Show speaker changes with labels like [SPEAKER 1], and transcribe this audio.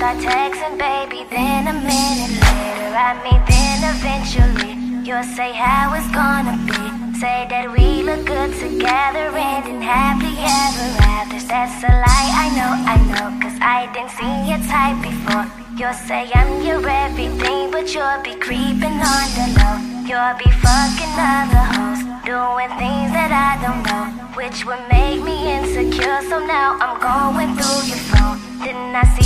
[SPEAKER 1] start texting, baby, then a minute later, then eventually you'll say how it's gonna be. Say that we look good together, ending happily ever after. That's a lie, I know, cause I didn't see your type before. You'll say I'm your everything, but you'll be creeping on the low. You'll be fucking other hoes, doing things that I don't know, which would make me insecure. So now I'm going through your phone. Didn't I see